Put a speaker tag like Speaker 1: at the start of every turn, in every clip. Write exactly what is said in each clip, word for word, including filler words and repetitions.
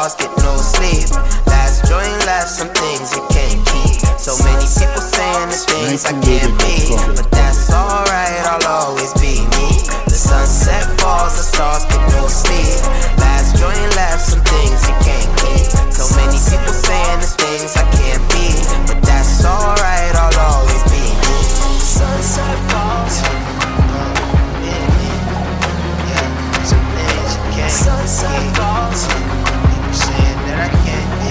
Speaker 1: stars, get no sleep. Last joint left, some things you can't keep. So many people saying the things I can't be, but that's alright, I'll always be me. The sunset falls, the stars get no sleep. Last joint left, some things you can't keep. So many people saying the things I can't be, but that's alright, I'll always be me. The sunset falls. Sunset falls. People saying that I can't be.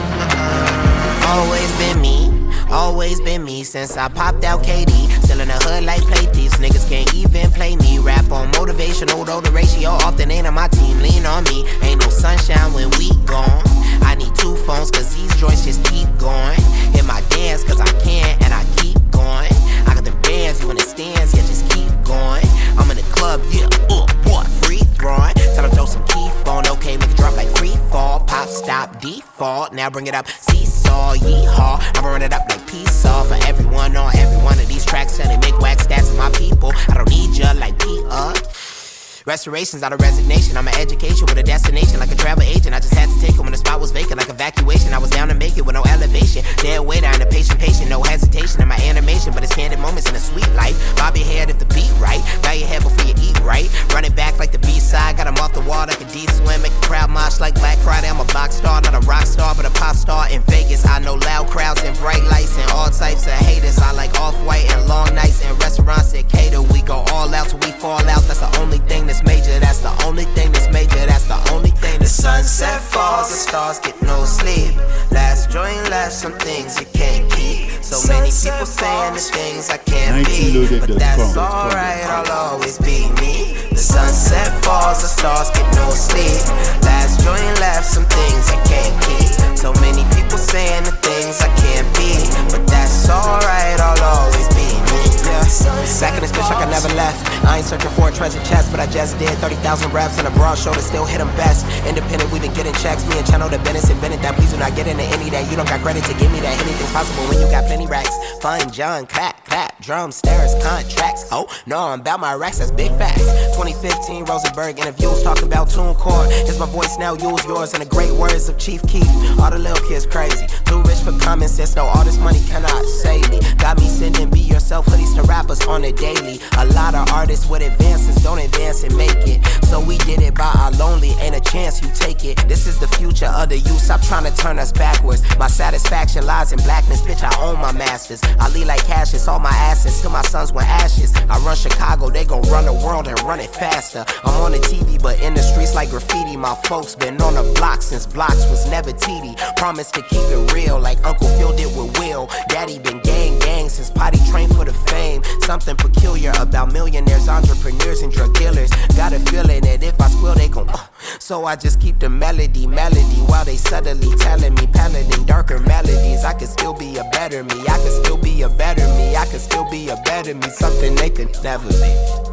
Speaker 1: Uh-uh. Always been me, always been me since I popped out K D. Still in the hood like play thieves, niggas can't even play me. Rap on motivational, though the ratio often ain't on my team. Lean on me, ain't no sunshine when we gone. I need two phones cause these joints just keep going. Hit my dance cause I can and I keep going. I got them bands, you in the stands, yeah just keep going. I'm in the club, yeah, uh, what, free throwing. Tell them throw some key phone, okay, make it drop like free fall. Pop, stop, default, now bring it up, seesaw, yeehaw. I'ma run it up like peace off for everyone on every one of these tracks. And they make wax stats for my people. I don't need ya like P-uh. Restoration's out of resignation. I'm an education with a destination like a travel agent. I just had to take it when the spot was vacant like evacuation. I was down to make it with no elevation. Dead weight, I ain't a patient patient. No hesitation in my animation, but it's candid moments in a sweet life. Bob your head if the beat right. Bow your head before you eat right. Run it back like the B-side. Got him off the wall like a D-swim. Make the crowd mosh like Black Friday. I'm a box star, not a rock star, but a pop star in Vegas. I know loud crowds and bright lights and all types of haters. I like off-white and long nights and restaurants that cater. We go all out till we fall out. That's the only thing that's major, that's the only thing that's major, that's the only thing. The sunset falls, the stars get no sleep. Last joint left, some things you can't keep. So many people saying the things I can't be, but that's alright, I'll always be me. The sunset falls, the stars get no sleep. Last joint left, some things you can't keep. So many people saying the things I can't be, but that's alright, I'll always be me. Yeah. Back in this bitch like I never left. I ain't searching for a treasure chest, but I just did. Thirty thousand reps on a broad shoulder, still hit them best. Independent, we been getting checks. Me and Channel the business invented that. Please do not get into any that. You don't got credit to give me that. Anything's possible when you got plenty racks. Fun, John, clap, clap, drum, stairs, contracts. Oh, no, I'm about my racks, that's big facts. twenty fifteen, Rosenberg interviews talking about TuneCore. Here's my voice now, use yours in the great words of Chief Keef. All the little kids crazy, too rich for common sense. No, all this money cannot save me. Got me sending be yourself hoodies to rappers on the daily. A lot of artists with advances don't advance and make it. So we did it by our lonely, ain't a chance you take it. This is the future of the youth, stop trying to turn us backwards. My satisfaction lies in blackness, bitch, I own my masters. I lead like Cassius, all my assets till my sons were ashes. I run Chicago, they gon' run the world and run it faster. I'm on the T V, but in the streets like graffiti. My folks been on the block since blocks was never T D. Promise to keep it real, like Uncle Phil did with Will. Daddy been gang gang since potty trained for the fame. Something peculiar about millionaires, entrepreneurs, and drug dealers. Got a feeling that if I squeal, they gon' uh. So I just keep the melody, melody, while they subtly telling me, paladin darker melodies. I could still be a better me, I could still be a better me, I could still be a better me, something they could never be.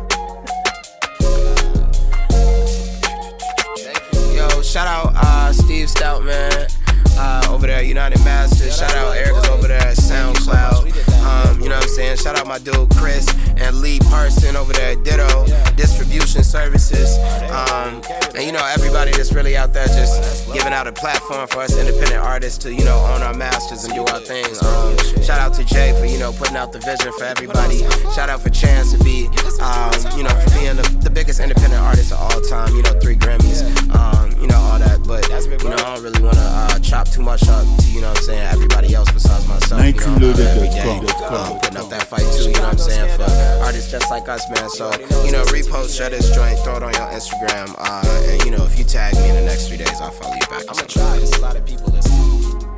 Speaker 1: Yo, shout out uh, Steve Stout, man. Uh, over there at United Masters. Shout out Erica's over there at SoundCloud. Um, you know what I'm saying? Shout out my dude Chris and Lee Parson over there at Ditto Distribution Services. Um, and you know, everybody that's really out there just giving out a platform for us independent artists to, you know, own our masters and do our thing. Um, shout out to Jay for, you know, putting out the vision for everybody. Shout out for Chance to be, um, you know, for being the, the biggest independent artist of all time. You know, three Grammys, um, you know, all that. But, you know, I don't really want to uh, chop too much up to, you know what I'm saying, everybody else besides myself. You know, uh, every day, um, putting up that fight too, you know what I'm saying, for artists just like us, man. So, you know, repost, share this joint, throw it on your Instagram, uh, and, you know, if you tag me in the next three days, I'll follow you back. I'm gonna try, there's a lot of people listening.